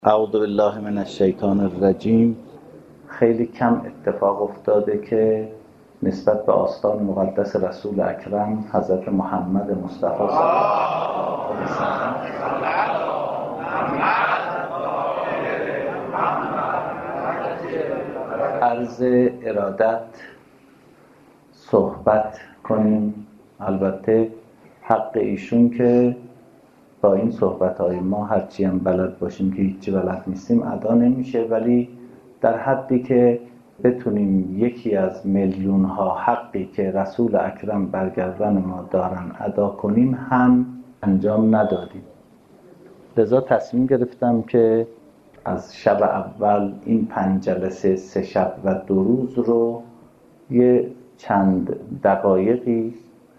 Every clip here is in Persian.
اعوذ بالله من الشیطان الرجیم. خیلی کم اتفاق افتاده که نسبت به آستان مقدس رسول اکرم حضرت محمد مصطفی صلی الله علیه وسلم عرض ارادت صحبت کنیم. البته حق ایشون که با این صحبت‌های ما هرچی هم بلد باشیم که هیچی بلد نیستیم ادا نمیشه، ولی در حدی که بتونیم یکی از میلیون‌ها حقی که رسول اکرم بر گردن ما دارن ادا کنیم هم انجام ندادیم. لذا تصمیم گرفتم که از شب اول این 5 جلسه 3 شب و 2 روز رو یه چند دقایقی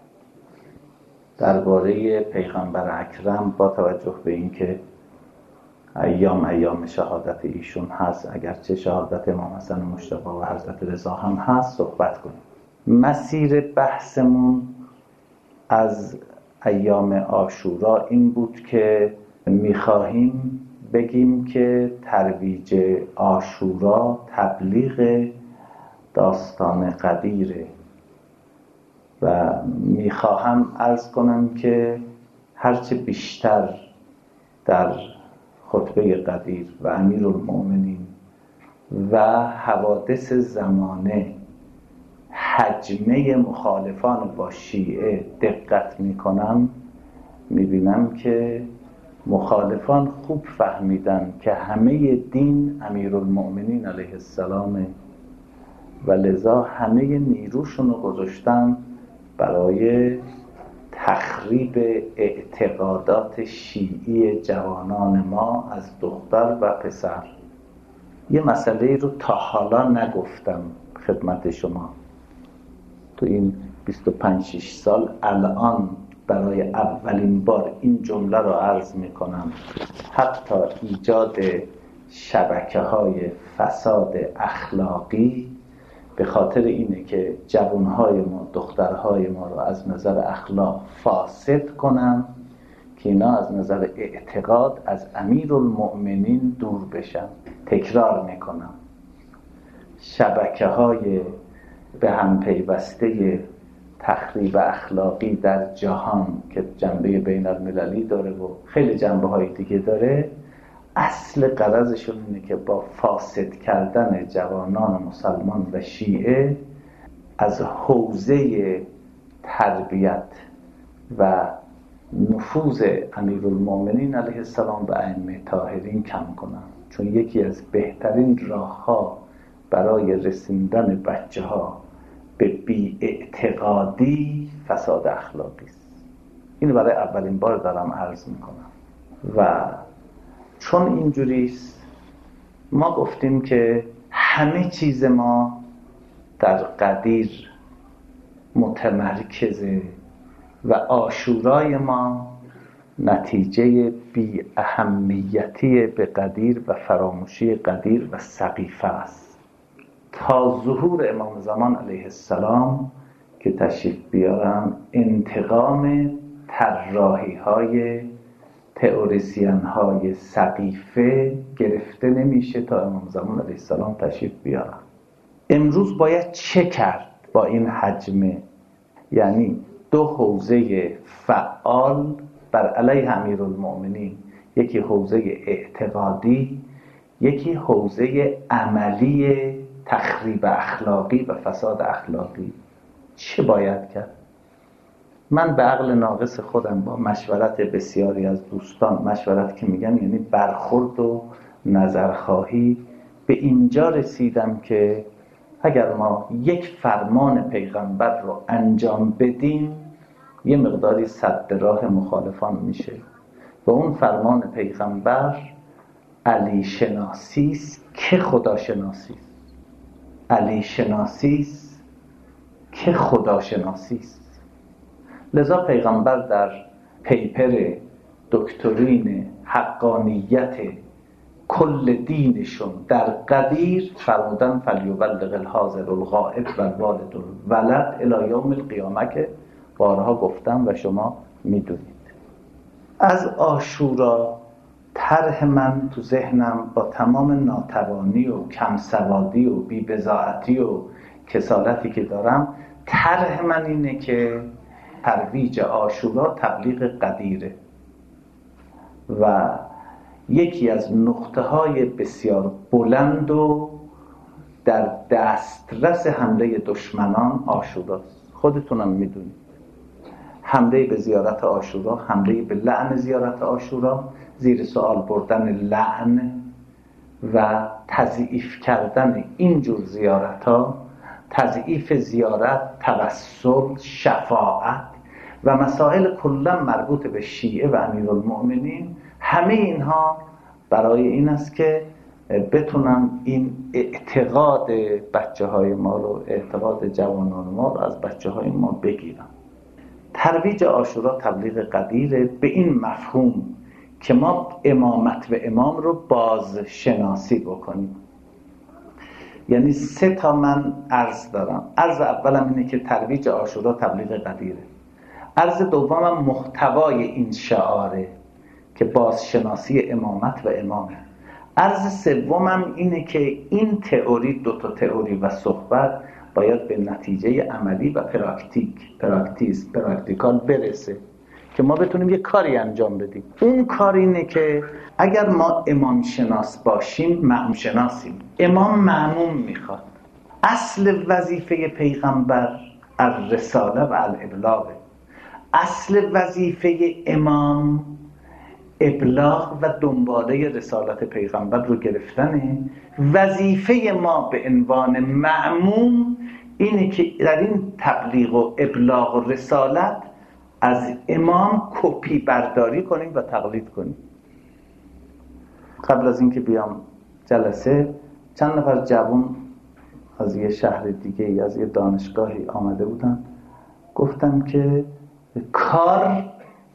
درباره پیغمبر اکرم با توجه به اینکه ایام شهادت ایشون هست، اگرچه شهادت امام حسن مجتبی و حضرت رضا هم هست، صحبت کنیم. مسیر بحثمون از ایام عاشورا این بود که میخواهیم بگیم که ترویج عاشورا تبلیغ داستان قدیره و میخواهم عرض کنم که هرچه بیشتر در خطبه قدیر و امیرالمؤمنین و حوادث زمانه حجمه مخالفان با شیعه دقت میکنم، میبینم که مخالفان خوب فهمیدن که همه دین امیرالمؤمنین علیه السلامه و لذا همه نیروشون رو گذاشتن برای تخریب اعتقادات شیعی جوانان ما از دختر و پسر. یه مسئله رو تا حالا نگفتم خدمت شما تو این 25-6 سال، الان برای اولین بار این جمله رو عرض میکنم. حتی ایجاد شبکه‌های فساد اخلاقی به خاطر اینه که جوانهای ما، دخترهای ما رو از نظر اخلاق فاسد کنن که اینا از نظر اعتقاد از امیرالمؤمنین دور بشن. تکرار میکنم، شبکه‌های به هم پیوسته تخریب اخلاقی در جهان که جنبه بین المللی داره و خیلی جنبه‌های دیگه داره، اصل غرضشون اینه که با فاسد کردن جوانان مسلمان و شیعه از حوزه تربیت و نفوذ امیرالمؤمنین علیه السلام و ائمه طاهرین کم کنن، چون یکی از بهترین راه‌ها برای رسوندن بچه‌ها به بی‌اعتقادی فساد اخلاقی است. اینو برای اولین بار دارم عرض میکنم و چون اینجوریست ما گفتیم که همه چیز ما در قدیر متمرکزه و عاشورای ما نتیجه بی اهمیتی به قدیر و فراموشی قدیر و سقیفه است. تا ظهور امام زمان علیه السلام که تشریف بیارن، انتقام طراحی های تئوریسین های سقیفه گرفته نمیشه تا امام زمان علیه السلام تشریف بیارن. امروز باید چه کرد با این حجمه؟ یعنی 2 حوزه فعال بر علیه امیرالمؤمنین، یکی حوزه اعتقادی، یکی حوزه عملی تخریب اخلاقی و فساد اخلاقی. چه باید کرد؟ من به عقل ناقص خودم با مشورت بسیاری از دوستان، مشورت که میگم یعنی برخورد و نظرخواهی، به اینجا رسیدم که اگر ما یک فرمان پیغمبر رو انجام بدیم یه مقداری سد راه مخالفان میشه و اون فرمان پیغمبر علی شناسیست که خدا شناسیست. علی شناسیست که خدا شناسیست. لذا پیغمبر در پیپر دکترین حقانیت کل دینشون در قدیر فرمودن فلیبلغ الحاضر الغائب و الوالد الولد الی یوم القیامه که بارها گفتم و شما میدونید. از عاشورا طرح من تو ذهنم با تمام ناتوانی و کمسوادی و بی‌بضاعتی و کسالتی که دارم، طرح من اینه که ترویج عاشورا تبلیغ قدیره و یکی از نقطه‌های بسیار بلند و در دسترس حمله دشمنان عاشوراست. خودتونم میدونید حمله به زیارت عاشورا، حمله به لعن زیارت عاشورا، زیر سوال بردن لعن و تضعیف کردن اینجور زیارت‌ها، تضعیف زیارت، توسل، شفاعت و مسائل کلا مربوط به شیعه و امیرالمؤمنین، همه اینها برای این است که بتونن این اعتقاد بچه‌های ما رو، اعتقاد جوانان ما رو از بچه‌های ما بگیرن. ترویج عاشورا تبلیغ قدیره به این مفهوم که ما امامت و امام رو بازشناسی بکنیم. یعنی 3 من عرض دارم. عرض اولم اینه که ترویج عاشورا تبلیغ قدیره. عرض دومم محتوای این شعاره که بازشناسی امامت و امامه. عرض سومم اینه که این تئوری، 2 تئوری و صحبت باید به نتیجه عملی و پراکتیکال برسه که ما بتونیم یه کاری انجام بدیم. اون کار اینه که اگر ما امام شناس باشیم، مأموم شناسیم. امام مأموم میخواد. اصل وظیفه پیغمبر الرساله و الابلاغ. اصل وظیفه امام ابلاغ و دنباله رسالت پیغمبر رو گرفتنه. وظیفه ما به عنوان مأموم اینه که در این تبلیغ و ابلاغ و رسالت از امام کپی برداری کنیم و تقلید کنیم. قبل از اینکه بیام جلسه چند نفر جوان از یه شهر دیگه، از یه دانشگاهی آمده بودن، گفتم که کار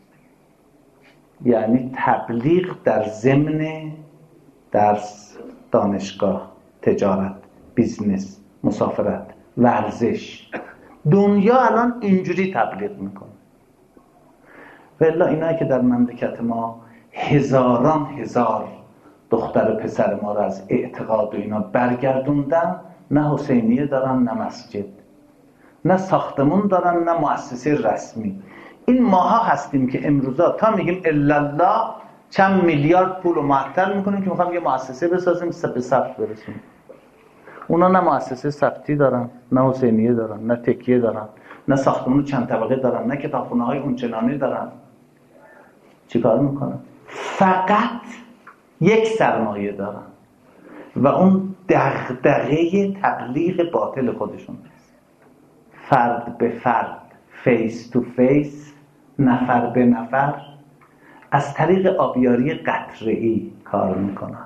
یعنی تبلیغ در ضمن درس، دانشگاه، تجارت، بیزنس، مسافرت، ورزش. دنیا الان اینجوری تبلیغ میکنه. والله اینایی که در مملکت ما هزاران هزار دختر و پسر ما رو از اعتقاد و اینا برگردوندن، نه حسینیه دارن، نه مسجد، نه ساختمون دارن، نه مؤسسه رسمی. این ماها هستیم که امروزا تا میگیم الا الله چند میلیارد پول رو معطل میکنیم که میخوام یه مؤسسه بسازیم به ثبت برسونیم. اونا نه مؤسسه ثبتی دارن، نه حسینیه دارن، نه تکیه دارن، نه ساختمون چند طبقه دارن، نه کتابخونه های اونچنانی دارن. چیکار میکنن؟ فقط یک سرمایه دارن و اون دغدغه تبلیغ باطل خودشون است. فرد به فرد، فیس تو فیس، نفر به نفر، از طریق آبیاری قطره‌ای کار میکنن.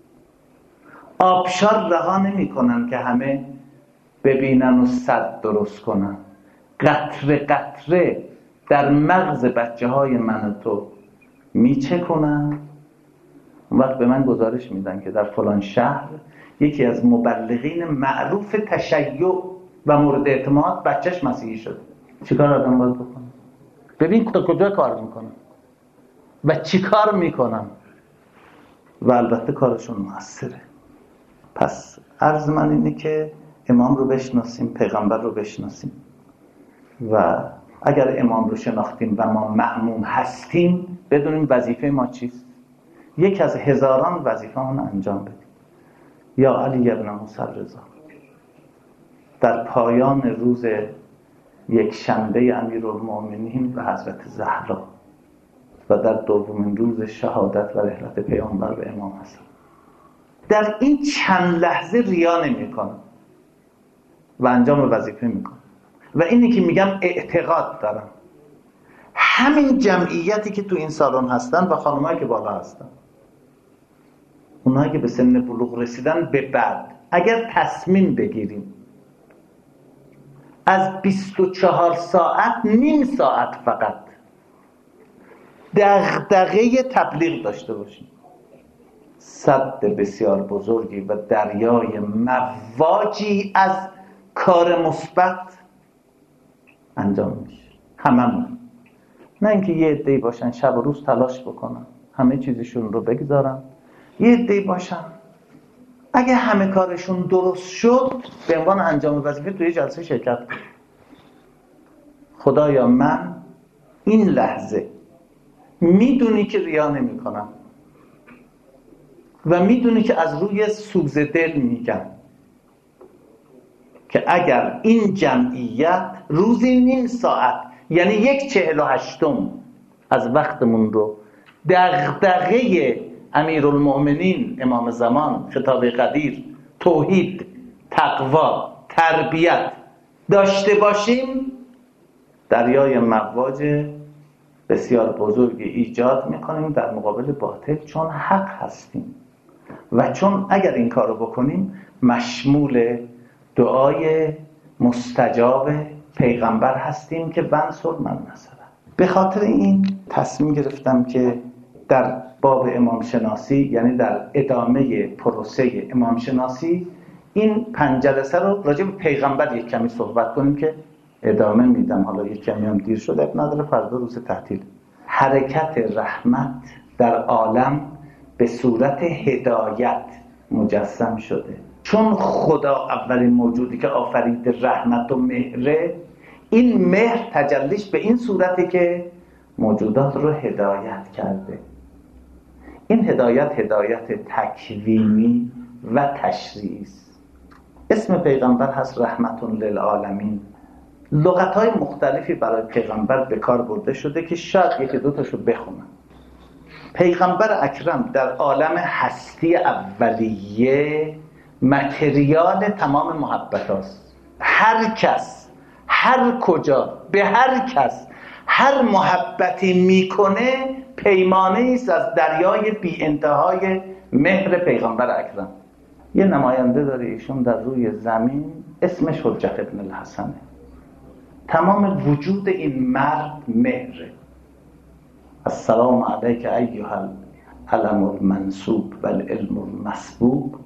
آبشار رها نمیکنن که همه ببینن و سد درست کنن. قطره قطره در مغز بچه‌های من و تو میچکنن. اون وقت به من گزارش میدن که در فلان شهر یکی از مبلغین معروف تشیع و مورد اعتماد بچهش مسیحی شده. چیکار آدم باید بکنه؟ ببین کجا کار میکنن و چی کار میکنن و البته کارشون موثره. پس عرض من اینه که امام رو بشناسیم، پیغمبر رو بشناسیم و اگر امام رو شناختیم و ما مأموم هستیم، بدونیم وظیفه ما چیست. یک از هزاران وظیفه اون انجام بدیم. یا علی ابن موسی رضا در پایان روز یک شنبه امیرالمؤمنین و حضرت زهرا و در دومین روز شهادت و رحلت پیامبر به امام حسن، در این چند لحظه ریا نمی‌کنم و انجام وظیفه میکنم. و اینی که میگم اعتقاد دارم. همین جمعیتی که تو این سالن هستن و خانمایی که بالا هستن، اونایی که به سن بلوغ رسیدن به بعد، اگر تصمیم بگیریم از 24 ساعت نیم ساعت فقط دغدغه تبلیغ داشته باشیم، سد بسیار بزرگی و دریای مواجی از کار مثبت انجام میشه. هممون، نه اینکه یه عده‌ای باشن شب و روز تلاش بکنن، همه چیزشون رو بگذارن، یه عده‌ای باشن اگه همه کارشون درست شد به عنوان انجام وظیفه توی جلسه شرکت کنن. خدایا من این لحظه میدونی که ریا نمی کنم و میدونی که از روی سوز دل میگم که اگر این جمعیت روزی نیم ساعت یعنی 1/48 از وقتمون رو دغدغه امیرالمؤمنین امام زمان خطاب قدیر توحید، تقوا، تربیت داشته باشیم، دریای مواج بسیار بزرگی ایجاد میکنیم در مقابل باطل، چون حق هستیم و چون اگر این کارو بکنیم مشمول دعای مستجاب پیغمبر هستیم که بنصر من نصره. به خاطر این تصمیم گرفتم که در باب امام شناسی، یعنی در ادامه پروسه امام شناسی، این 5 جلسه رو راجع به پیغمبر یک کمی صحبت کنیم که ادامه میدم. حالا یک کمی هم دیر شده، اب نداره، فردا روز تعطیل. حرکت رحمت در عالم به صورت هدایت مجسم شده، چون خدا اولین موجودی که آفرید رحمت و مهره، این مهر تجلیش به این صورتی که موجودات رو هدایت کرده. این هدایت تکوینی و تشریعی است. اسم پیغمبر هست رحمت للعالمین. لغت‌های مختلفی برای پیغمبر به کار برده شده که شاید یکی دو تاشو بخونم. پیغمبر اکرم در عالم هستی اولیه متریال تمام محبت هست. هر کس، هر کجا، به هر کس هر محبتی میکنه پیمانه است از دریای بی انتهای مهر پیغمبر اکرم. یه نماینده داره ایشون در روی زمین، اسمش حجت ابن الحسنه. تمام وجود این مرد مهره. السلام علیک ایها العلم المنصوب والعلم المسبوب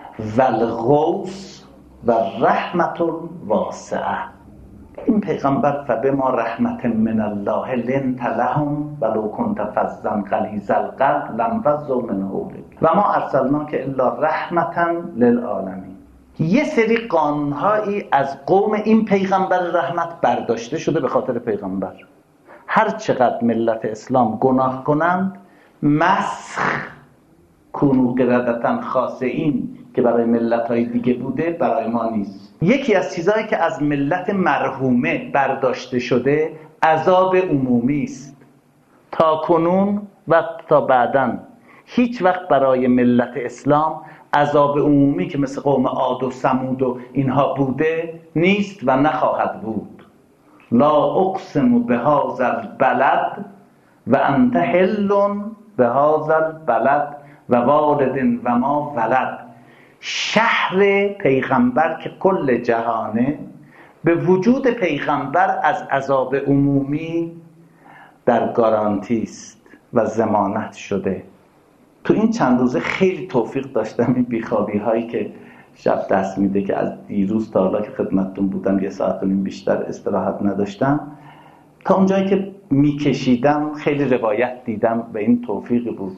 والغوث و رحمت الواسعه. این پیغمبر فبما رحمت من الله لنت لهم ولو كنت فظا غلیظ القلب لانفضوا من حولک و ما ارسلناک الا رحمتا للعالمین. یه سری قانونهایی از قوم این پیغمبر رحمت برداشته شده به خاطر پیغمبر. هر چقدر ملت اسلام گناه کنند، مسخ کونو قردتن خاسئین که برای ملت‌های دیگه بوده برای ما نیست. یکی از چیزهایی که از ملت مرحومه برداشته شده عذاب عمومی است. تا کنون و تا بعداً هیچ وقت برای ملت اسلام عذاب عمومی که مثل قوم عاد و ثمود و اینها بوده نیست و نخواهد بود. لا اقسم بهذا البلد و انت حل بهذا البلد و والد و ما ولد. شهر پیغمبر که کل جهانه به وجود پیغمبر از عذاب عمومی در گارانتی است و ضمانت شده. تو این چند روزه خیلی توفیق داشتم این بیخوابی هایی که شب دست میده که از دیروز تا حالا که خدمتتون بودم 1.5 ساعت بیشتر استراحت نداشتم. تا اونجایی که میکشیدم خیلی روایت دیدم و این توفیق بود.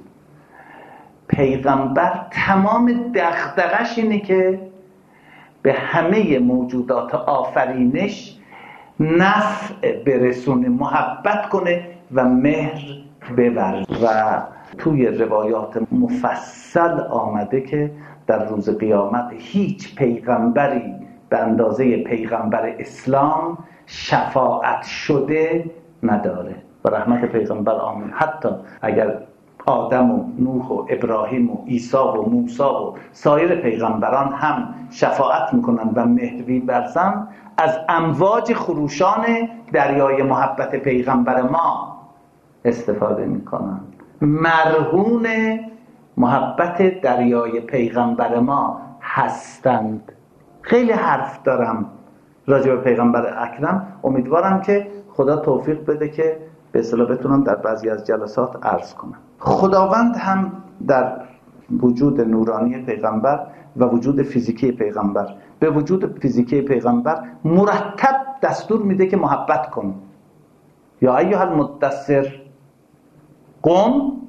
پیغمبر تمام دغدغش اینه که به همه موجودات آفرینش نفع برسونه، محبت کنه و مهر ببره. و توی روایات مفصل آمده که در روز قیامت هیچ پیغمبری به اندازه پیغمبر اسلام شفاعت شده نداره و رحمت پیغمبر آمین. حتی اگر آدم و نوح و ابراهیم و عیسی و موسی و سایر پیغمبران هم شفاعت میکنن و مهر ورزن، از امواج خروشان دریای محبت پیغمبر ما استفاده میکنن. مرهون محبت دریای پیغمبر ما هستند. خیلی حرف دارم راجع به پیغمبر اکرم. امیدوارم که خدا توفیق بده که به اصطلاح بتونم در بعضی از جلسات عرض کنم. خداوند هم در وجود نورانی پیغمبر و وجود فیزیکی پیغمبر به وجود فیزیکی پیغمبر مرتب دستور میده که محبت کن. یا ایها المدثر قم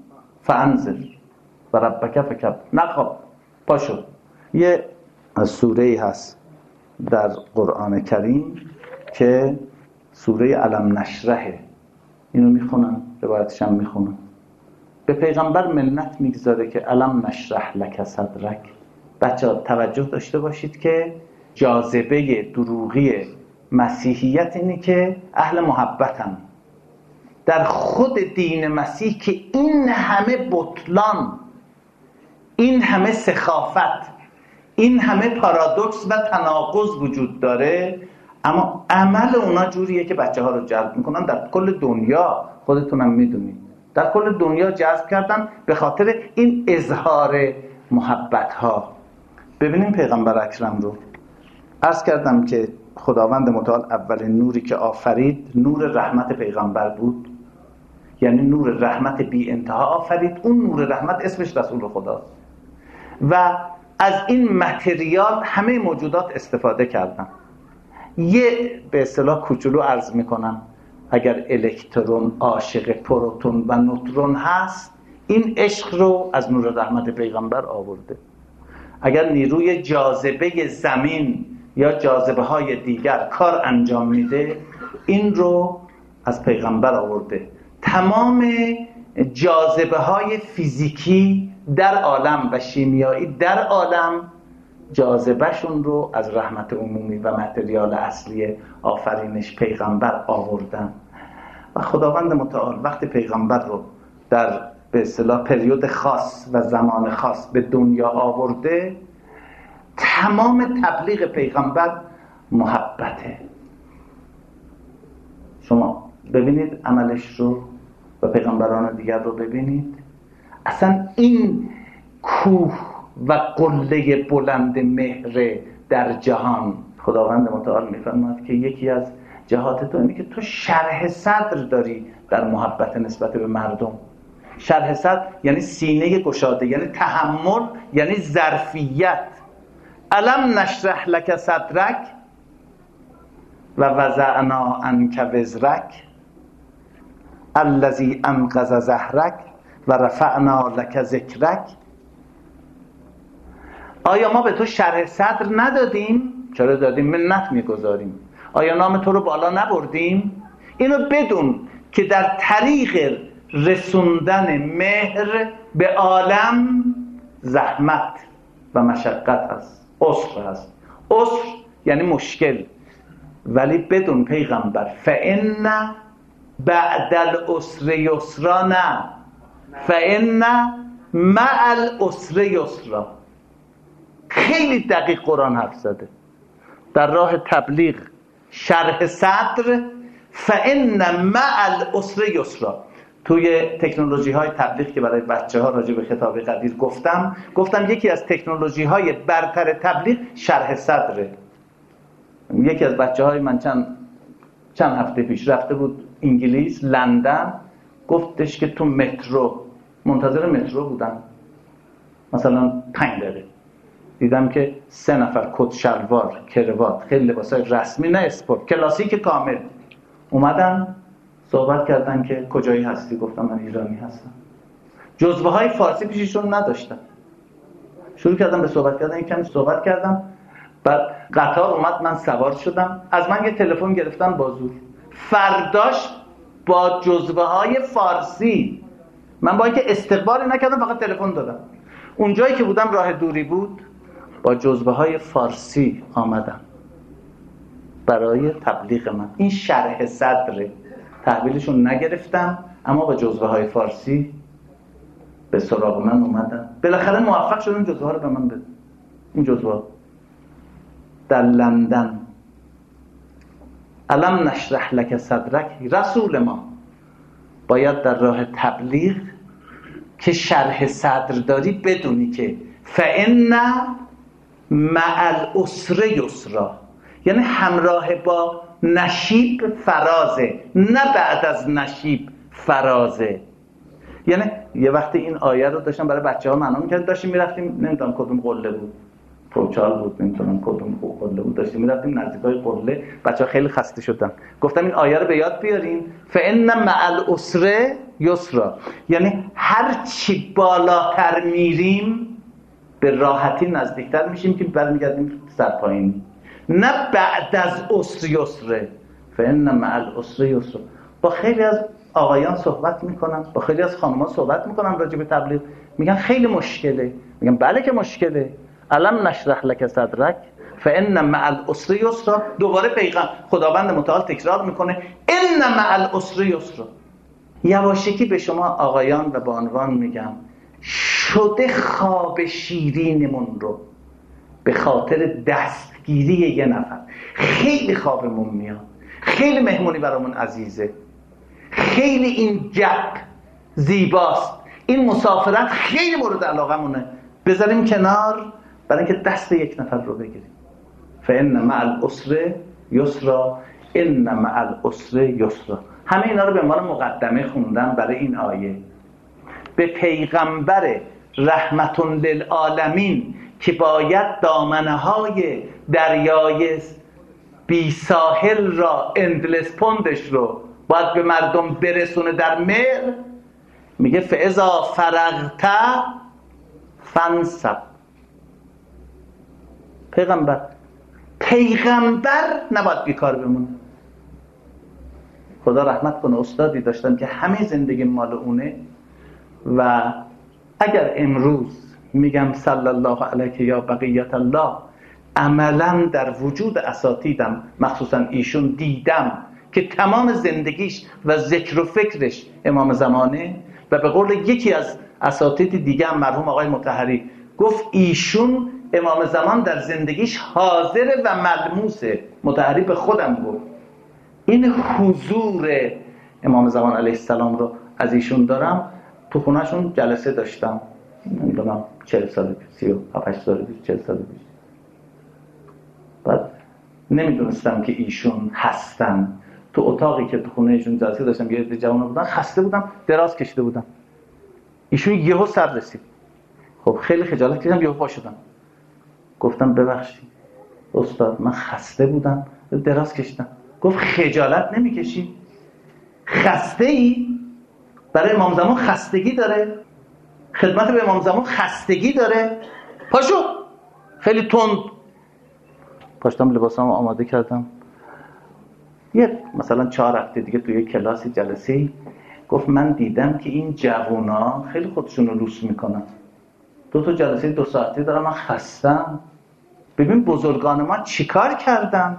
فانذر و ربک فکبر. نخواب، پاشو. یه سوره‌ای هست در قرآن کریم که سوره علم نشرحه، اینو میخونن، روایتش هم میخونن. به پیغمبر منت میگذاره که علم نشرح لک صدرک. بچه‌ها توجه داشته باشید که جاذبه دروغی مسیحیت اینه که اهل محبتن. در خود دین مسیح که این همه بطلان، این همه سخافت، این همه پارادوکس و تناقض وجود داره، اما عمل اونا جوریه که بچه ها رو جذب میکنن. در کل دنیا، خودتونم میدونید، در کل دنیا جذب کردن به خاطر این اظهار محبت ها. ببینیم پیغمبر اکرم رو. عرض کردم که خداوند متعال اولین نوری که آفرید نور رحمت پیغمبر بود، یعنی نور رحمت بی انتها آفرید. اون نور رحمت اسمش رسول خداست و از این متریال همه موجودات استفاده کردن. یه به اصطلاح کوچولو عرض میکنم، اگر الکترون عاشق پروتون و نوترون هست، این عشق رو از نور رحمت پیغمبر آورده. اگر نیروی جاذبه زمین یا جاذبه های دیگر کار انجام میده، این رو از پیغمبر آورده. تمام جاذبه های فیزیکی در عالم و شیمیایی در عالم جاذبهشون رو از رحمت عمومی و متریال اصلی آفرینش پیغمبر آوردن. و خداوند متعال وقتی پیغمبر رو در به اصطلاح پریود خاص و زمان خاص به دنیا آورده، تمام تبلیغ پیغمبر محبته. شما ببینید عملش رو و پیغمبران دیگر رو ببینید. اصلا این کوه و قله بلند مهر در جهان، خداوند متعال میفرماید که یکی از جهات تو اینه که تو شرح صدر داری در محبت نسبت به مردم. شرح صدر یعنی سینه گشاده، یعنی تحمل، یعنی ظرفیت. الم نشرح لک صدرک و وضعنا عنک وزرک الذی انقض ظهرک و رفعنا لک ذکرک. آیا ما به تو شرح صدر ندادیم؟ چرا دادیم؟ منت میگذاریم. آیا نام تو رو بالا نبردیم؟ اینو بدون که در طریق رسوندن مهر به عالم زحمت و مشقت هست، عسر هست. عسر یعنی مشکل، ولی بدون پیغمبر فإن بعد العسر یسرا، نه فإن مع العسر یسرا. خیلی دقیق قرآن حرف زده در راه تبلیغ. شرح صدر فإن مع العسر یسرا. توی تکنولوژی های تبلیغ که برای بچه ها راجع به خطاب قدیر گفتم یکی از تکنولوژی های برتر تبلیغ شرح صدره. یکی از بچه های من چند هفته پیش رفته بود انگلیس، لندن، گفتش که تو مترو، منتظر مترو بودم مثلا 5 دقیقه، دیدم که 3 نفر کت شلوار کروات، خیلی لباسای رسمی، نه اسپورت، کلاسیک کامل اومدن صحبت کردن که کجایی هستی؟ گفتم من ایرانی هستم. جزوه های فارسی پیششون نداشتم. شروع کردم به صحبت کردن، کمی صحبت کردم، بعد قطار اومد، من سوار شدم، از من یه تلفن گرفتن با زور. فرداش با جزوه های فارسی، من با اینکه استقبالی نکردم فقط تلفن دادم، اونجایی که بودم راه دوری بود، با جزوه های فارسی آمدم برای تبلیغ من. این شرح صدره. تحویلشون نگرفتم اما با جزوه های فارسی به سراغ من اومدن. بالاخره موفق شدم جزوه ها رو به من بدن. این جزوه در لندن. الم نشرح لک صدرک. رسول ما باید در راه تبلیغ که شرح صدر داری بدونی که فإن مع العسر یسرا، یعنی همراه با نشیب فرازه، نه بعد از نشیب فرازه. یعنی یه وقتی این آیه رو داشتم برای بچه‌ها معنا می‌کردم، داشتیم می‌رفتیم نمیدونم کدوم قله بود، پروچال بود، نمیتونم کدوم قله بود، داشتیم میرفتیم نزدیکای قله، بچه‌ها خیلی خسته شدن. گفتم این آیه رو به یاد بیارین، فإن مع العسر یسرا، یعنی هر چی بالاتر میریم به راحتی نزدیکتر میشیم که برمیگردیم سر پایین، نه بعد از عسر یسره. فإن مع العسر یسرا. با خیلی از آقایان صحبت میکنم، با خیلی از خانم‌ها صحبت میکنم راجع به تبلیغ، میگن خیلی مشکله. میگم بله که مشکله. الم نشرح لک صدرک فإن مع العسر یسرا. دوباره خداوند متعال تکرار میکنه ان مع العسر یسرا. یواشکی به شما آقایان و با عنوان میگم، شده خواب شیرینمون رو به خاطر دستگیری یه نفر. خیلی خوابمون میاد، خیلی مهمونی برامون عزیزه، خیلی این گپ زیباست، این مسافرت خیلی مورد علاقمونه، بذاریم کنار برای اینکه دست یک نفر رو بگیریم. فإن مع العسر یسرا، ان مع العسر یسرا. همه اینا رو به عنوان مقدمه خوندم برای این آیه. به پیغمبر رحمت للعالمین که باید دامنه‌های دریای بی ساحل را، اندلس پوندش رو باید به مردم برسونه در مهر، میگه فاذا فرغت فانصب. پیغمبر نباید بیکار بمونه. خدا رحمت کنه، استادی داشتن که همه زندگی مال اونه و اگر امروز میگم صلی الله علیک یا بقیت الله، عملا در وجود اساتیدم مخصوصا ایشون دیدم که تمام زندگیش و ذکر و فکرش امام زمانه. و به قول یکی از اساتید دیگه هم مرحوم آقای مطهری گفت ایشون امام زمان در زندگیش حاضر و ملموسه. مطهری به خودم گفت این حضور امام زمان علیه السلام رو از ایشون دارم. تو خونهشون جلسه داشتم، نمیدونم 40 سال پیش، 37 سال پیش، 40 سال پیش. بعد نمیدونستم که ایشون هستن. تو اتاقی که تو خونهشون جلسه داشتم، یه عده جوان بودن، خسته بودم، دراز کشیده بودم. ایشون یهو سر رسید. خب خیلی خجالت کشیدم، یهو پا شدم. گفتم ببخشید استاد، من خسته بودم، دراز کشیدم. گفت خجالت نمیکشی؟ خسته ای؟ برای امام زمان خستگی داره؟ خدمت به امام زمان خستگی داره؟ پاشو. خیلی تند پاشتم، لباسامو آماده کردم. مثلا 4 هفته دیگه توی یک کلاسی جلسه‌ای گفت من دیدم که این جوونا خیلی خودشون رو لوس میکنن. 2 تا جلسه 2 ساعته دارم، من خستم. ببین بزرگان ما چیکار کردن.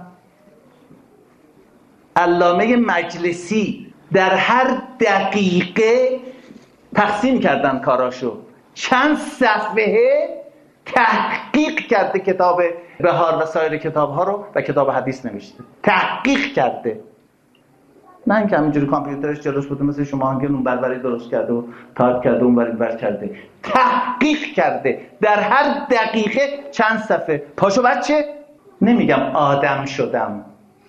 علامه مجلسی در هر دقیقه تقسیم کردن کاراشو، چند صفحه تحقیق کرده کتاب بهار و سایر کتاب‌ها رو و کتاب حدیث نوشته، تحقیق کرده. نه اینکه همینجوری کامپیوترش جلوش بوده مثل شما هنگه اون بربری درست کرده و تایپ کرده اون بر کرده، تحقیق کرده در هر دقیقه چند صفحه. پاشو بچه، نمیگم آدم شدم،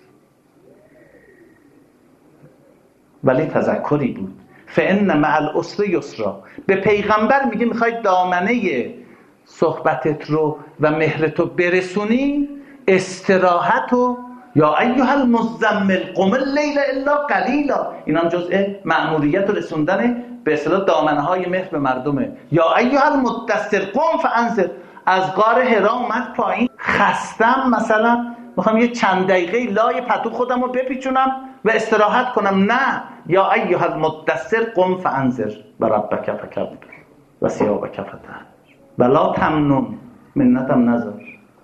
ولی تذکری بود. فإن مع العسر یسرا. به پیغمبر میگه میخوای دامنه صحبتت رو و مهرتو برسونی، استراحت و یا ایها المزمل قم اللیل الا قلیلا، اینا هم جزء مأموریت رسوندن به اصطلاح دامنه‌های مهر به مردمه. یا ایها المدثر قم فانذر. از غار حرا اومد پایین، خستم، مثلا میخوام یه چند دقیقه لای پتو خودم رو بپیچونم و استراحت کنم. نه، یا ایها المدثر قم فانذر و ربک فکبر و ثیابک فطهر ولا تمنن منتم نذر.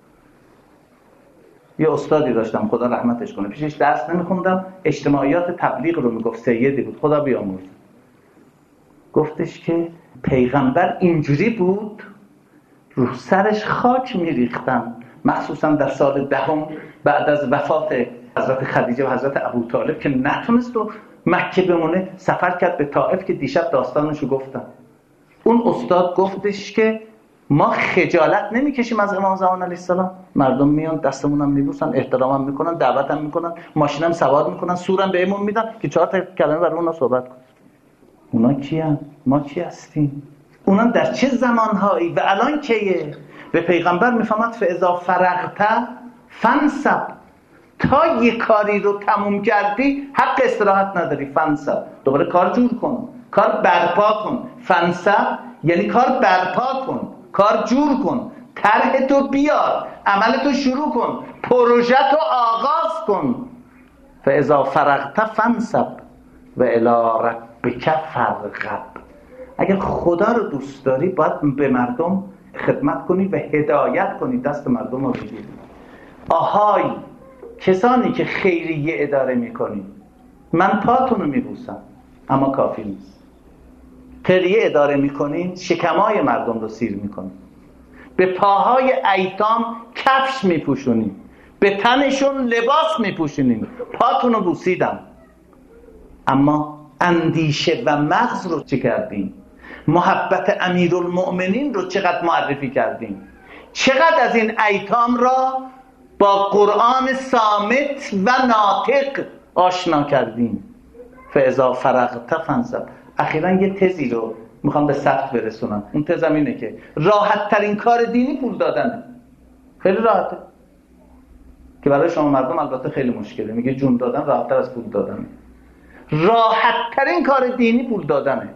یه استادی داشتم خدا رحمتش کنه، پیشش درس نمیخوندم، اجتماعیات تبلیغ رو میگفت، سیدی بود خدا بیامرز. گفتش که پیغمبر اینجوری بود رو سرش خاک میریختم، مخصوصا در سال 10 بعد از وفات حضرت خدیجه و حضرت ابوطالب که نتونست و مکه بمونه، سفر کرد به طائف که دیشب داستانشو گفتم. اون استاد گفتش که ما خجالت نمیکشیم از امام زمان علیه السلام. مردم میان دستمونم میبوسن، احترامم میکنن، دعوتم میکنن، ماشینم سوار میکنن، سورم بهمون میدن که 4 تا کلمه برای اونا صحبت کن. اونا کیان؟ ما کی هستیم؟ اونا در چه زمانهایی و الان کیه؟ به پیغمبر میفهمد فاذا فرغت فانصب، تا یه کاری رو تموم کردی حق استراحت نداری. فانصب، دوباره کار جور کن، کار برپا کن. فانصب یعنی کار برپا کن، کار جور کن، طرح تو بیار، عمل تو شروع کن، پروژه تو آغاز کن. فاذا فرغت فانصب و الی ربک فارغب. اگر خدا رو دوست داری باید به مردم خدمت کنی و هدایت کنی، دست مردم رو بگیری. آهای کسانی که خیریه اداره میکنی، من پاتون رو میبوسم اما کافی نیست. خیریه اداره میکنین، شکمای مردم رو سیر میکنین، به پاهای ایتام کفش میپوشونین، به تنشون لباس میپوشونین. پاتون رو بوسیدم اما اندیشه و مغز رو چه کردین؟ محبت امیرالمؤمنین رو چقدر معرفی کردین؟ چقدر از این ایتام را با قرآن صامت و ناطق آشنا کردین؟ فاذا فرغت فانصب. اخیراً یه تزی رو میخوام به ثبت برسونم. اون تزم اینه که راحت ترین کار دینی پول دادنه. خیلی راحته که برای شما مردم البته خیلی مشکله. میگه جون دادن راحت تر از پول دادنه. راحت ترین کار دینی پول دادنه.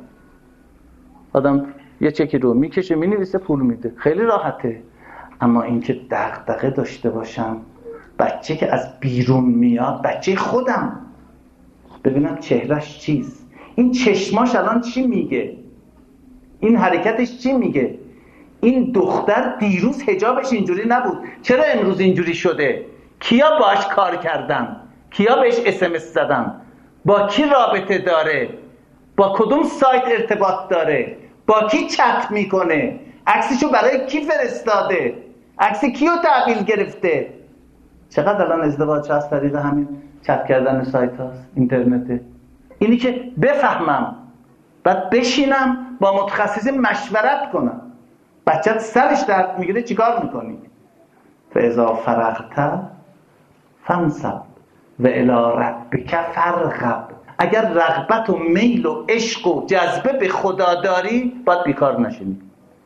آدم یه چکی رو میکشه مینویسه پول میده، خیلی راحته. اما اینکه دغدغه داشته باشم بچه که از بیرون میاد، بچه خودم، ببینم چهرش چیست، این چشماش الان چی میگه، این حرکتش چی میگه، این دختر دیروز حجابش اینجوری نبود چرا امروز اینجوری شده، کیا باش کار کردن، کیا بهش SMS زدن، با کی رابطه داره، با کدوم سایت ارتباط داره، با کی چت میکنه، عکسشو برای کی فرستاده، عکس کیو تحویل گرفته. چقدر الان ازدواج از طریق همین چت کردن سایت هاست، اینترنته. اینی که بفهمم بعد بشینم با متخصصی مشورت کنم. بچت سرش درد میگیره چیکار میکنی؟ فاذا فرغت فانصب و الی ربک فارغب. اگر رغبت و میل و عشق و جذبه به خدا داری باید بیکار نشینی.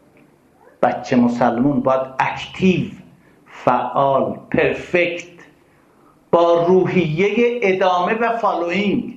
بچه مسلمون باید اکتیو، فعال، پرفکت، با روحیه ادامه و فالوینگ.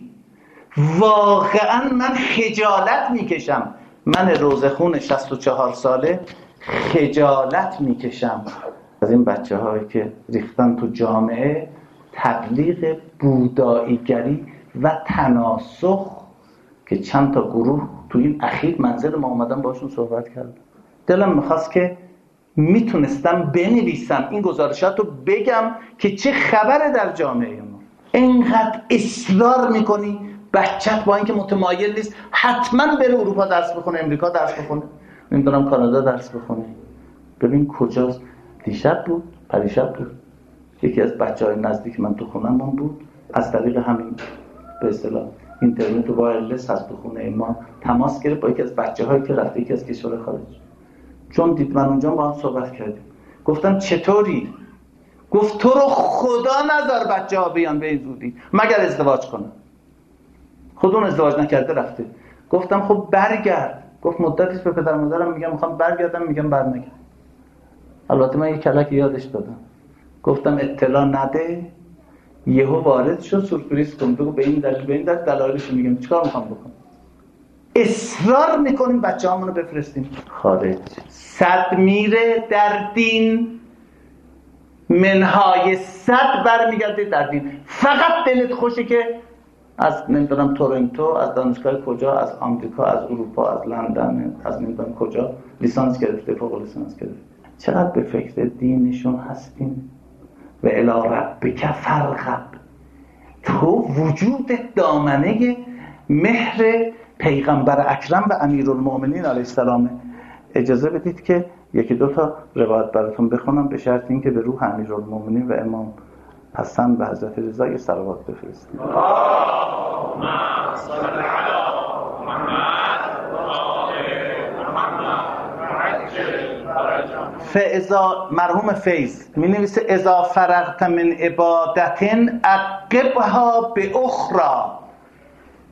واقعا من خجالت میکشم، من روزخون 64 ساله خجالت میکشم از این بچه هایی که ریختن تو جامعه تبلیغ بوداییگری و تناسخ که چند تا گروه تو این اخیر منزل ما اومدن باشون صحبت کردم. دلم میخواست که میتونستم بنویسم این گزارشات رو بگم که چه خبره در جامعه ما. اینقدر اصرار میکنی بچت با اینکه متمایل نیست حتما بره اروپا درس بخونه، امریکا درس بخونه، نمیدونم کانادا درس بخونه. ببین کجاست. دیشب بود، پریشب بود، یکی از بچهای نزدیک من تو خونه‌مون بود، از طریق همین به اصطلاح اینترنت و وایرلس هست تو خونه ما تماس گرفت با یکی از بچه‌هایی که رفته یکی از کشور خارج. چون دید من اونجا با هم صحبت کردیم، گفتم چطوری؟ گفت تو رو خدا نذار بچه‌ها بیان به این زودی مگر ازدواج کنن. خودمون ازدواج نکرده رفته. گفتم خب برگرد. گفت مدتیست به پدر مادرم میگم میخوام برگردم، میگم برنگرد. البته من یه کلک یادش دادم، گفتم اطلاع نده، یهو وارد شد سورپرایز کن، بگو به این دلیل به این دلیل، دلایلش میگم چیکار میخوام بکنم. اصرار میکنیم بچه‌هامونو بفرستیم خارج. صد میره در دین منهای صد برمیگرده در دین. فقط دلت خوشه که از نمیدونم تورنتو، از دانشگاه کجا، از آمریکا، از اروپا، از لندن، از نمیدونم کجا لیسانس گرفته، فوق لیسانس گرفته. چقدر به فکر دینشون هستیم. و الی ربک فارغب. تو وجود دامنه مهر پیغمبر اکرم و امیرالمؤمنین علیه السلام. اجازه بدید که یکی دو تا روایت براتون بخونم به شرط اینکه به روح امیرالمؤمنین و امام حسن و حضرت رضا یه صلوات بفرستید. اللهم صل علی فاذا مرحوم فیض می نویسه اذا فرغت من عبادت عقبها به اخرى.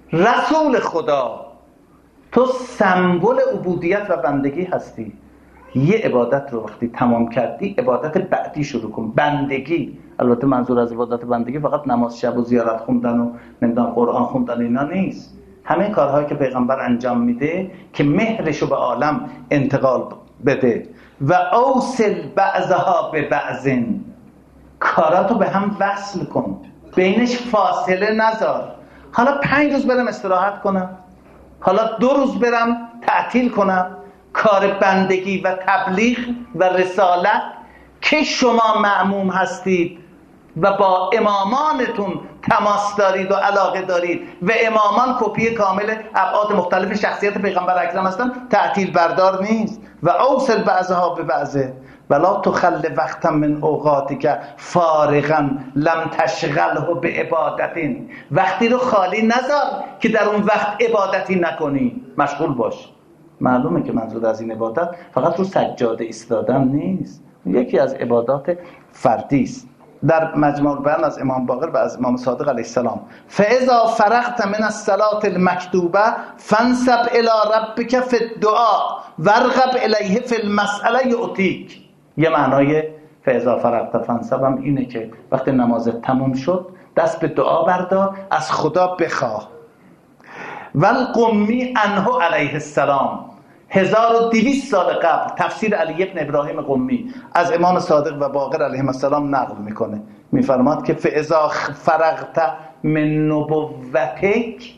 رسول خدا تو سمبل عبودیت و بندگی هستی، یه عبادت رو وقتی تمام کردی عبادت بعدی شروع کن. بندگی، البته منظور از عبادت بندگی فقط نماز شب و زیارت خوندن و نمیدونم قرآن خوندن اینا نیست. همه کارهایی که پیغمبر انجام میده که مهرشو به عالم انتقال بده. و اوصل بعضها به بعضن، کاراتو به هم وصل کن، بینش فاصله نذار. حالا 5 روز برم استراحت کنم، حالا 2 روز برم تعطیل کنم. کار بندگی و تبلیغ و رسالت که شما مأموم هستید و با امامانتون تماس دارید و علاقه دارید و امامان کپی کامل ابعاد مختلف شخصیت پیغمبر اکرم هستن، تعطیل بردار نیست. و اوصل بعضها به بعضه ولا تخل وقتا من اوقاتک فارغا لم تشغله به عبادتین. وقتی رو خالی نذار که در اون وقت عبادتی نکنی، مشغول باش. معلومه که منظور از این عبادت فقط رو سجاده ایستادن نیست، یکی از عبادات فردی است. در مجموع البیان از امام باقر و از امام صادق علیه السلام: فاذا فرغت من الصلاه المکتوبه فانصب الی ربک فی الدعاء وارغب الیه فی المساله یعطیک. یه معنای فاذا فرغت فانصب هم اینه که وقتی نمازت تموم شد دست به دعا بردار، از خدا بخواه. والقمی عنه علیه السلام 1200 سال قبل تفسیر علی ابن ابراهیم قمی از امام صادق و باقر علیهم السلام نقل میکنه، میفرماد که فاذا فرغت من نبوتک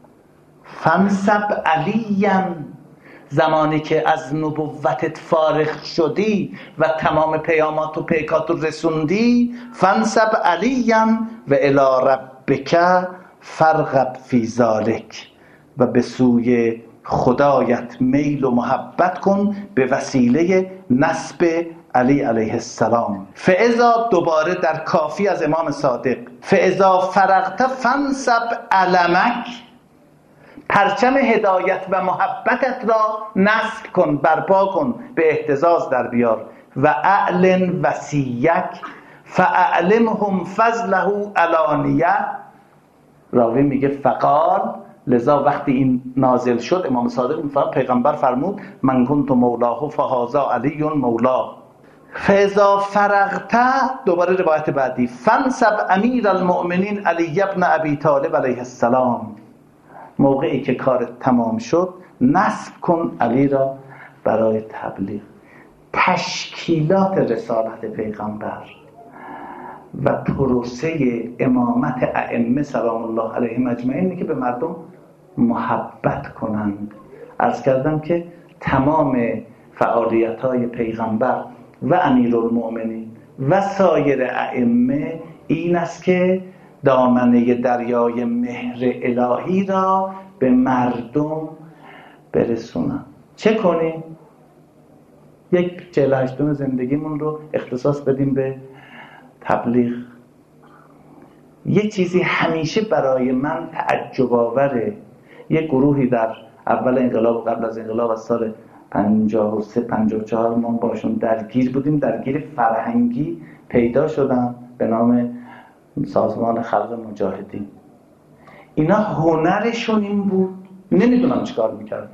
فانصب علیا، زمانی که از نبوتت فارغ شدی و تمام پیامات و پیکات رسوندی، فانصب علیا و الی ربک فرغب فی ذلک، و به سوی خدایت میل و محبت کن به وسیله نسب علی علیه السلام. فاذا دوباره در کافی از امام صادق: فاذا فرغت فانصب علمک، پرچم هدایت و محبتت را نصب کن، برپا کن، به اهتزاز در بیار. و اعلن وصیک فاعلمهم فضله علانیه. راوی میگه فقال، لذا وقتی این نازل شد امام صادق میفرماد پیغمبر فرمود من کنت مولاه فهذا علی مولاه. فاذا فرغت، دوباره روایت بعدی: فانصب امیر المؤمنین علی ابن ابی طالب علیه السلام. موقعی که کار تمام شد نصب کن علی را برای تبلیغ. تشکیلات رسالت پیغمبر و پروسه امامت ائمه سلام الله علیهم اجمعین که به مردم محبت کنند. عرض کردم که تمام فعالیت‌های پیغمبر و امیرالمؤمنین و سایر ائمه این است که دامنه دریای مهر الهی را به مردم برسونند. چه کنیم؟ 1/48 زندگیمون رو اختصاص بدیم به تبلیغ. یه چیزی همیشه برای من تعجب آوره، یه گروهی در اول انقلاب و قبل از انقلاب از سال 53-54 ما باشون درگیر بودیم، درگیر فرهنگی پیدا شدن به نام سازمان خلق مجاهدین. اینا هنرشون این بود، نمیدونم چیکار میکردن.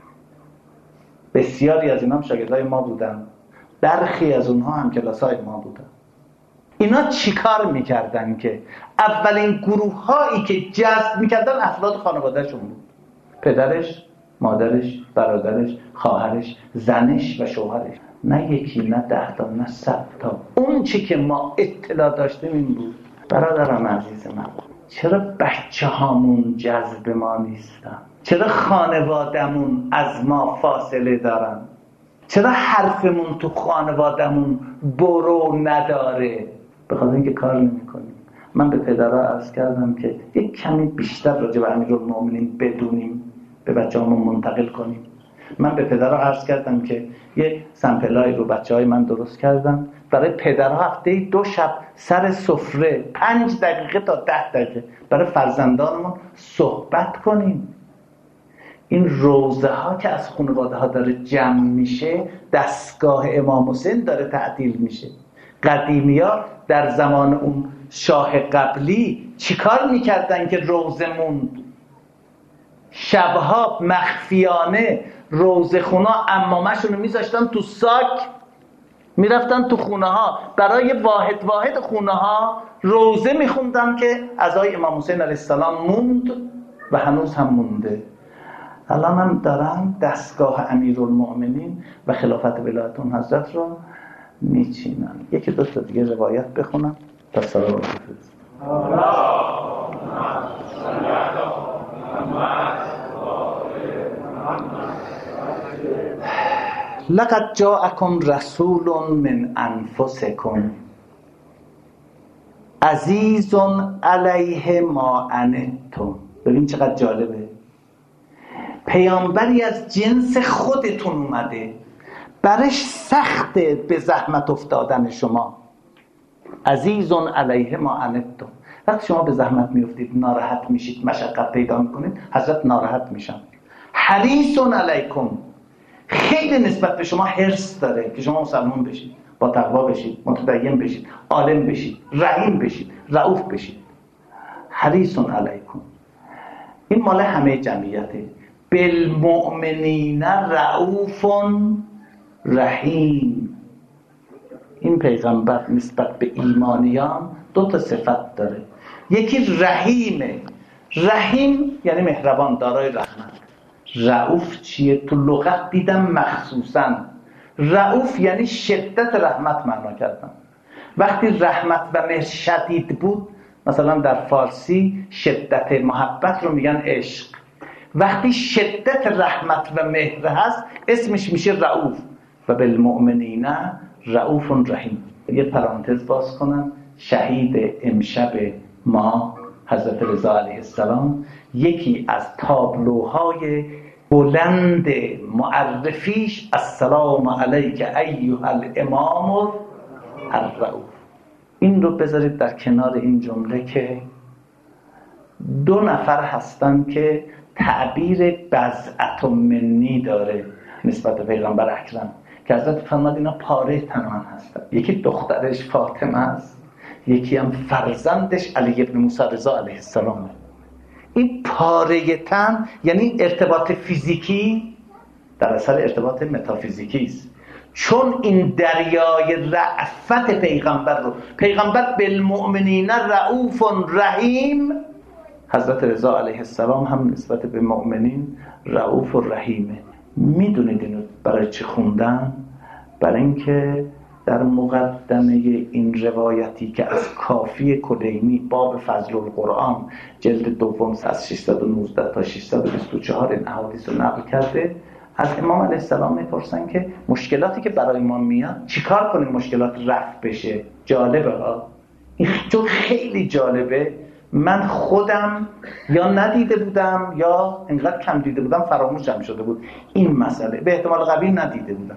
بسیاری از اینا هم شاگردای ما بودن، برخی از اونها هم کلاسای ما بودن. اینا چیکار میکردن که اولین گروه هایی که جذب میکردن افراد خانوادهشون بود: پدرش، مادرش، برادرش، خواهرش، زنش و شوهرش. نه یکی، نه 10 تا، نه 100 تا. اون چی که ما اطلاع داشتیم این بود. برادرم عزیز من، چرا بچه هامون جذب ما نیستن؟ چرا خانوادمون از ما فاصله دارن؟ چرا حرفمون تو خانوادمون برو نداره؟ به خاطر اینکه کار نمی‌کنیم. من به پدرها عرض کردم که یک کمی بیشتر راجع به امیرالمؤمنین بدونیم، به بچه‌هامون منتقل کنیم. من به پدرها عرض کردم که یه سمپلای رو بچه‌های من درست کردم برای پدرها، هفته 2 شب سر سفره 5 دقیقه تا 10 دقیقه برای فرزندانمون صحبت کنیم. این روزه ها که از خانواده ها داره جمع میشه، دستگاه امام حسین داره تعطیل میشه. قدیمی ها در زمان اون شاه قبلی چیکار میکردن که روزه موند؟ شبها مخفیانه روزه خونا عمامه‌شون رو میذاشتن تو ساک، میرفتن تو خونه ها، برای واحد خونه ها روزه میخوندن که عزای امام حسین علیه السلام موند و هنوز هم مونده. الان هم دارن دستگاه امیرالمؤمنین و خلافت ولایت اون حضرت رو میچینن. یکی دو تا دیگه روایت بخونم تا سلام بفرست. لقد جاءکم رسول من انفسکم عزیز علیه ما عنتم. ببین چقدر جالبه، پیامبری از جنس خودتون اومده، برش سخته به زحمت افتادن شما. عزیز علیه ما عنتم. وقتی شما به زحمت میافتید، ناراحت میشید، مشقت پیدا میکنید، حضرت ناراحت میشن. حریص علیکم، خیلی نسبت به شما حرص داره که شما مسلمان بشید، با تقوا بشید، متدین بشید، عالم بشید، رحیم بشید، رؤوف بشید. حریص علیکم، این مال همه جمعیته. بالمؤمنین رؤوف رحیم. این پیغمبر نسبت به ایمانیان دو تا صفت داره. یکی رحیمه، رحیم یعنی مهربان، دارای رحمت. رؤوف چیه؟ تو لغت دیدم مخصوصا رؤوف یعنی شدت رحمت معنا کردم. وقتی رحمت و مهر شدید بود، مثلا در فارسی شدت محبت رو میگن عشق. وقتی شدت رحمت و مهر هست اسمش میشه رؤوف. و بالمؤمنین رؤوف رحیم. یه پرانتز باز کنم، شهید امشب ما حضرت رضا علیه السلام یکی از تابلوهای بلند معرفیش السلام علیک ایها الامام الرؤوف. این رو بذارید در کنار این جمله که دو نفر هستن که تعبیر بضعة منی داره نسبت به پیغمبر اکرم که حضرت فرمود اینا پاره تنان هستن. یکی دخترش فاطمه است، یکی هم فرزندش علی ابن موسی رضا علیه السلامه. این پاره تن یعنی ارتباط فیزیکی در اثر ارتباط متافیزیکی است. چون این دریای رأفت پیغمبر رو، پیغمبر بالمؤمنین رؤوف رحیم، حضرت رضا علیه السلام هم نسبت به مؤمنین رؤوف و رحیمه. میدونید اینو برای چی خوندم؟ برای اینکه در مقدمه این روایتی که از کافی کلینی باب فضل القرآن جلد دوم از 619 تا 624 این احادیث رو نقل کرده، از امام علیه السلام میپرسن که مشکلاتی که برای ما میاد چیکار کنیم مشکلات رفع بشه. جالبه ها، این چون خیلی جالبه. من خودم یا ندیده بودم یا انقدر کم دیده بودم فراموشم شده بود این مسئله، به احتمال قوی ندیده بودم.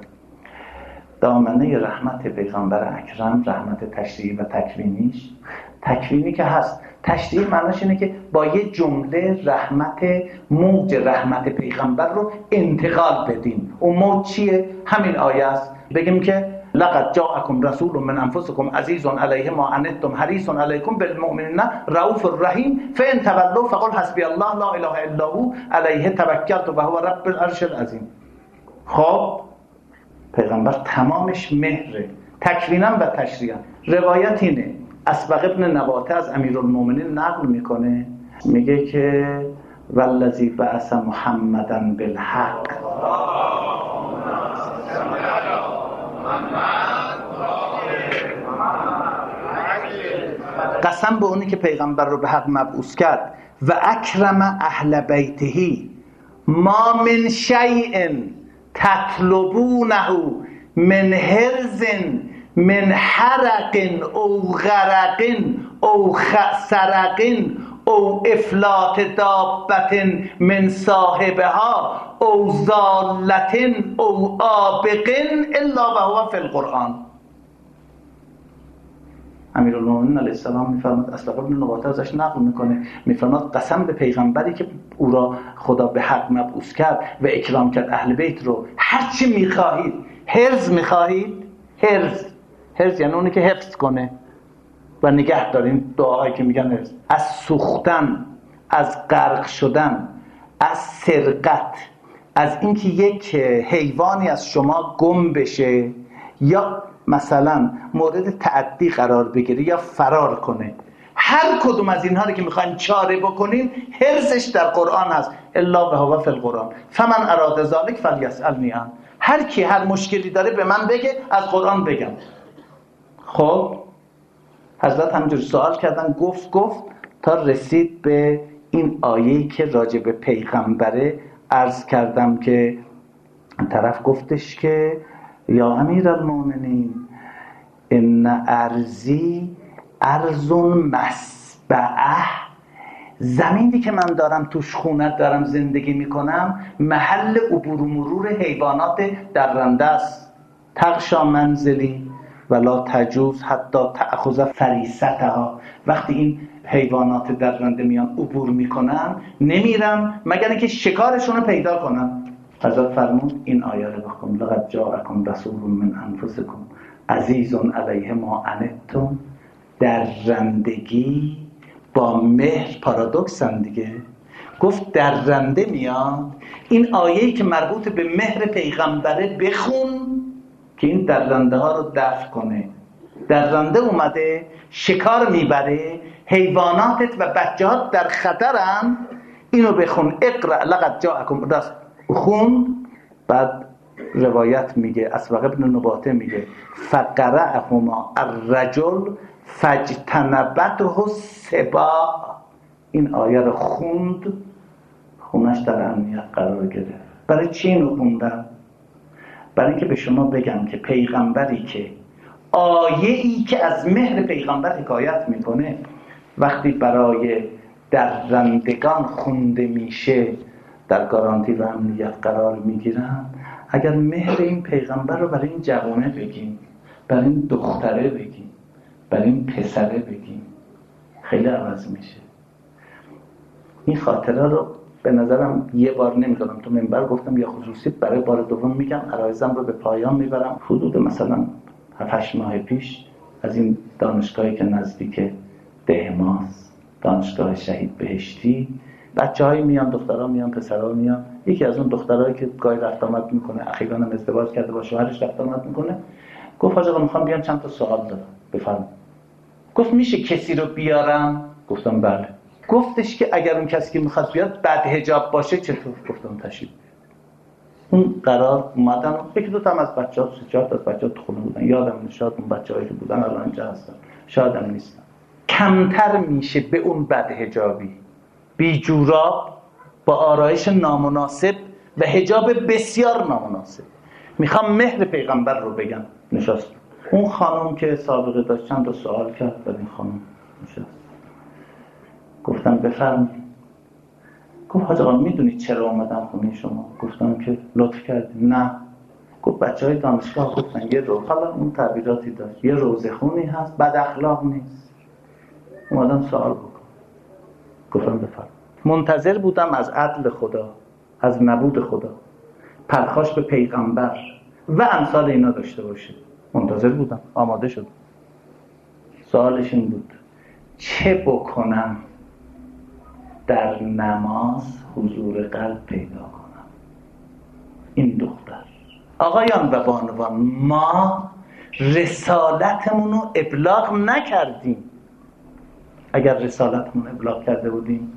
دامنه رحمت پیغمبر اکرم، رحمت تشریعی و تکوینیش، تکوینی که هست، تشریعی معناش اینه که با یه جمله رحمت، موج رحمت پیغمبر رو انتقال بدیم. اون موج چیه؟ همین آیه است. بگیم که لقد جاءکم رسول من انفسکم عزیز علیه ما عنتم حریص علیکم بالمؤمنین رؤوف رحیم فان تولوا فقل حسبی الله لا اله الا هو علیه توکلت و هو رب العرش العظیم. خب پیغمبر تمامش مهره، تکوینا و تشریعا. روایت اینه، اسبق ابن نباته از امیرالمومنین نقل میکنه، میگه که والذی بعث محمدا بالحق، قسم به اونی که پیغمبر رو به حق مبعوث کرد، و اکرم اهل بیته ما من شیء تطلبونه من هرز من حرق او غرق او سرق او افلات دابة من صاحبها او ضالة او آبق الا و هو فی القرآن. امیرالمومنین علیه السلام میفرماد، اسبق ابن نباته ازش نقل میکنه، میفرماد قسم به پیغمبری که او را خدا به حق مبعوث کرد و اکرام کرد اهل بیت رو، هر چی میخواهید، حرز میخواهید، حرز یعنی اونی که حفظ کنه و نگه دارین، دعایی که میگن حرز، از سوختن، از غرق شدن، از سرقت، از اینکه یک حیوانی از شما گم بشه یا مثلا مورد تعدی قرار بگیره یا فرار کنه. هر کدوم از اینها رو که میخواین چاره بکنین حرصش در قرآن هست. الا و هو فی القرآن فمن اراد ذلک فلیسألنی عنه. هر کی هر مشکلی داره به من بگه، از قرآن بگم. خب حضرت همینجور سوال کردن، گفت تا رسید به این آیه‌ای که راجع به پیغمبره. عرض کردم که طرف گفتش که یا امیرالمومنین ان ارضی ارض مسبعه، زمینی که من دارم توش خونه دارم زندگی میکنم محل عبور و مرور حیوانات درنده است. تغشا منزلی ولا تجوز حتی تأخذ فریستها. وقتی این حیوانات درنده میان عبور میکنن نمیرم مگر اینکه شکارشون رو پیدا کنن. حضرت فرمود این آیه رو بخون، لقد جاءکم رسول من انفسکم عزیز علیه ما عنتم. درندگی با مهر پارادوکسن دیگه. گفت درنده میاد، این آیه‌ای که مربوط به مهر پیغمبره بخون که این درنده ها رو دفع کنه. درنده اومده شکار میبره، حیواناتت و بچه‌هات در خطرن، اینو بخون. اقرأ لقد جاءکم، خون. بعد روایت میگه، اسبق ابن نباته میگه فقرأهما الرجل فاجتنبته السباع. این آیه رو خوند، خونش در امنیت قرار گرفت. برای چی اینو خوندم؟ برای اینکه به شما بگم که پیغمبری که آیه‌ای که از مهر پیغمبر حکایت میکنه وقتی برای درندگان خونده میشه در گارانتی و امنیت قرار میگیرن. اگر مهر این پیغمبر رو برای این جوانه بگیم، برای این دختره بگیم، برای این پسره بگیم، خیلی عوض میشه. این خاطره رو به نظرم یه بار نمی‌کنم تو منبر گفتم، یا خصوصی برای بار دوم میگم. عرایزم رو به پایان میبرم. حدود مثلا 7-8 ماه پیش از این دانشگاهی که نزدیک دهماست، دانشگاه شهید بهشتی، بچه‌هایی میان، دخترها میان، پسرها میان. یکی از اون دخترایی که گاهی رفت آمد میکنه، اخیراً هم ازدواج کرده با شوهرش رفت آمد میکنه، گفت حاج آقا میخوام بیام چند تا سوال دارم، بفرمایید. گفت میشه کسی رو بیارم؟ گفتم بله. گفتش که اگر اون کسی که میخواد بیاد بعد حجاب باشه چطور؟ گفتم تشریف. اون قرار اومدن، یکی دو تا از بچه‌ها، 3-4 تا از بچه‌ها تو خونه بودن، یادم نیست، شاید اون بچه‌هایی که بودن الان اینجا هستن، شایدم نیستن. کمتر میشه به اون بد حجابی، بی جوراب، با آرایش نامناسب و حجاب بسیار نامناسب. میخوام مهر پیغمبر رو بگم. نشست اون خانم که سابقه داشت، چند تا سوال کرد. بعد این خانم نشست. گفتم بفرمایید. گفت حاج آقا میدونید چرا اومدم خونه شما؟ گفتم که لطف کردید. نه. گفت بچهای دانشگاه گفتن یه رو، حالا اون تعبیراتی داشت، یه روزخونی هست، بد اخلاق نیست، اومدم سوال بکنم. گفتم بفرمایید. منتظر بودم از عدل خدا، از نبود خدا، پرخاش به پیغمبر و امثال اینا داشته باشه. منتظر بودم، آماده شد. سوالش این بود چه بکنم در نماز حضور قلب پیدا کنم؟ این دختر. آقایان و بانوان، ما رسالتمون رو ابلاغ نکردیم. اگر رسالتمون ابلاغ کرده بودیم،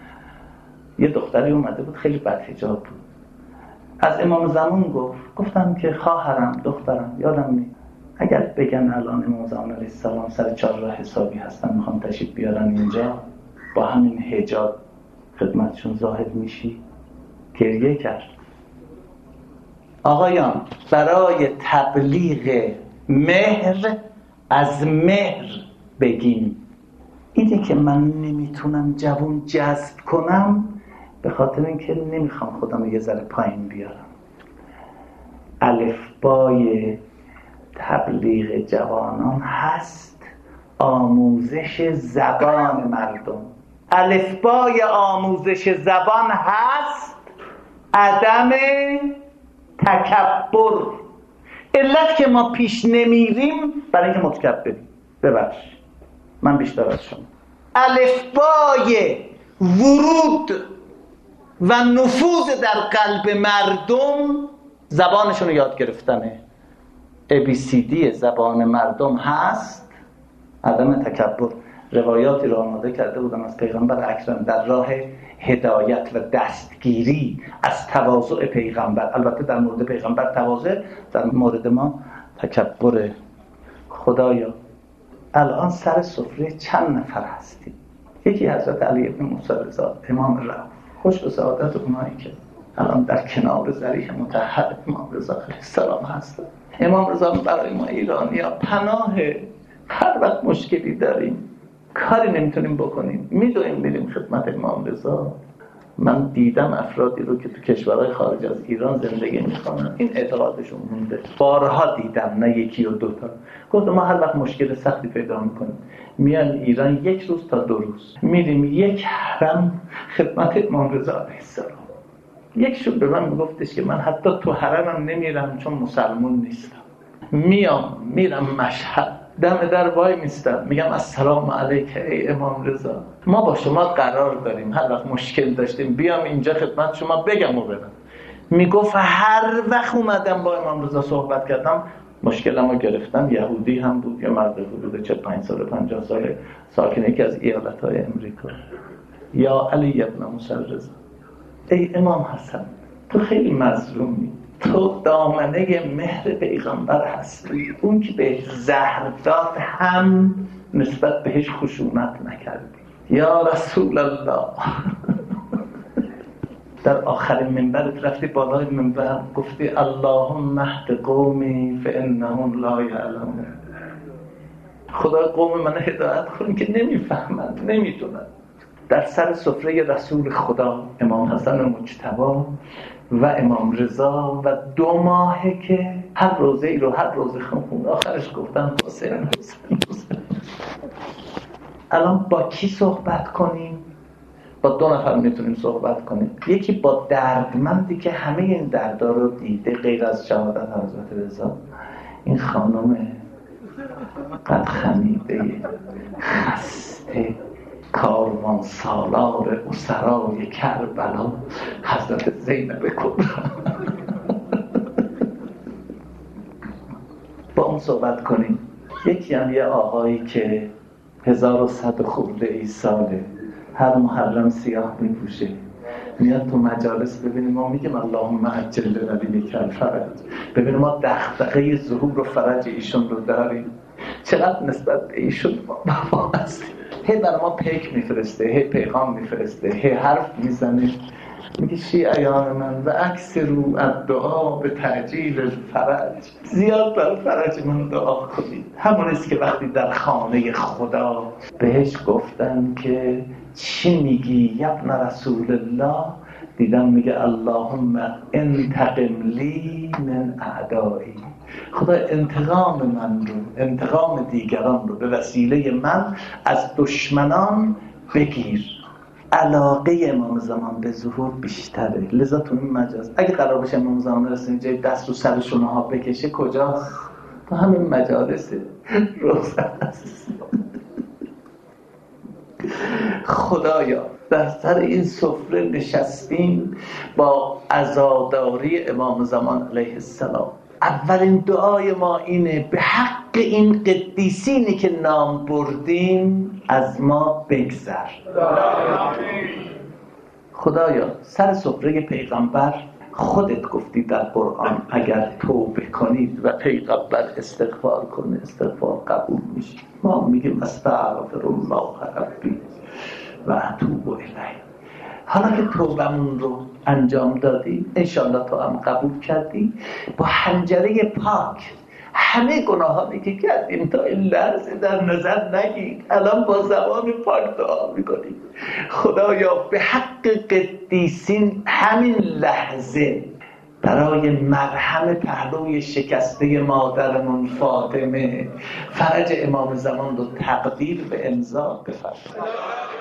یه دختری اومده بود خیلی بدحجاب بود، از امام زمان گفتم که خواهرم، دخترم، یادم نیست، اگر بگن الان امام زمان علیه السلام سر 4 راه حسابی هستن میخوام تشریف بیارن اینجا، با همین حجاب خدمتشون ظاهر میشی؟ گریه کرد. آقایان، برای تبلیغ مهر از مهر بگیم. اینه که من نمیتونم جوان جذب کنم به خاطر اینکه نمیخوام خودم رو یه ذره پایین بیارم. الفبای تبلیغ جوانان هست آموزش زبان مردم. الفبای آموزش زبان هست عدم تکبر. علت که ما پیش نمیریم برای اینکه متکبریم. ببخش من بیشتر از شما. الفبای ورود و نفوذ در قلب مردم زبانشون رو یاد گرفتنه. ABCD زبان مردم هست عدم تکبر. روایاتی رو آماده کرده بودم از پیغمبر اکرم در راه هدایت و دستگیری از تواضع پیغمبر. البته در مورد پیغمبر تواضع، در مورد ما تکبر. خدایا الان سر سفره چند نفر هستیم؟ یکی حضرت علی ابن موسی رضا، امام رؤوف، خوش به سعادت اونایی که الان در کنار ذریح مطهر امام رضا علیه السلام هستن. امام رضا برای ما ایرانی‌ها پناه. هر وقت مشکلی داریم، کاری نمیتونیم بکنیم، میدونیم میریم خدمت امام رضا. من دیدم افرادی رو که تو کشورهای خارج از ایران زندگی میکنن، این اعتقادشون مونده. بارها دیدم، نه یکی و دوتا. گفتم ما هر وقت مشکل سختی پیدا میکنیم میان ایران 1 روز تا 2 روز میریم یک حرم خدمت امام رضا علیه السلام. یکشون به من گفتش که من حتی تو حرمم نمیرم چون مسلمون نیستم. میرم مشهد، دم در وای میستم، میگم السلام علیک ای امام رضا، ما با شما قرار داریم، هر وقت مشکل داشتیم بیام اینجا خدمت شما بگم و برم. میگفت هر وقت اومدم با امام رضا صحبت کردم مشکلمو گرفتم. یهودی هم بود، یا مرد حدود 45 سال 50 ساله، ساکن یکی از ایالت‌های امریکا. یا علی ابن موسی رضا، ای امام حسن، تو خیلی مظلومی، تو دامنه مهر پیغمبر هستی، اون که به زهر داد هم نسبت بهش خشونت نکردی. یا رسول الله در آخرین منبرت رفتی بالای منبر گفتی اللهم اهد قومی فانهم لا یعلمون. خدا قوم من هدایت کن که نمیفهمن، نمیدونن. در سر سفره رسول خدا امام حسن مجتبی و امام رضا و 2 ماهه که هر روزه ای رو هر روزه خون آخرش گفتن حسین حسین حسین. الان با کی صحبت کنیم؟ با 2 نفر میتونیم صحبت کنیم. یکی با دردمندی که همه این دردا رو دیده غیر از شهادت حضرت رضا، این خانم قد خمیده خسته کاروان سالار اسرای کربلا حضرت زینب کبرا. با اون صحبت کنیم. یکی هم یه آقایی که 1100 خورده ای ساله، هر محرم سیاه میپوشه، میاد تو مجالس. ببینیم ما میگیم اللهم عجل لنبیک الفرج، ببینیم ما دغدغه ظهور و فرج ایشون رو داریم، چقدر نسبت به ایشون ما هستیم. هی برای ما پیک میفرسته، هی پیغام میفرسته، هی حرف میزنه، میگه شیعیان من و اکثروا الدعا به تعجیل الفرج، زیاد برای فرج من دعا کنید. همونیست که وقتی در خانه خدا بهش گفتن که چی میگی ابن رسول الله، دیدم میگه اللهم انتقم لی من اعدایی، خدا انتقام من رو، انتقام دیگران رو به وسیله من از دشمنان بگیر. علاقه امام زمان به ظهور بیشتره، لذا تو این مجاز اگه قرار باشه امام زمان رسیم جای دست رو سر شماها بکشه کجاست؟ تو همین مجالس روزه هست. خدایا در سر این سفره نشستیم با عزاداری امام زمان علیه السلام. اولین دعای ما اینه به حق این قدیسینی که نام بردیم از ما بگذر. خدایا سر سفره پیغمبر خودت گفتی در قرآن اگر توبه کنید و پیغمبر استغفار کنه استغفار قبول میشه. ما میگیم استغفر الله ربی و اتوب الیه. حالا که توبمون رو انجام دادی، انشالله تو هم قبول کردی، با حنجره پاک همه گناهانی که کردیم تا این لحظه در نظر نگیر، الان با زبان پاک دعا میکنیم. خدایا به حق قدیسین همین لحظه برای مرهم پهلوی شکسته مادرمون فاطمه فرج امام زمان رو تقدیر به امضا بفرمایید.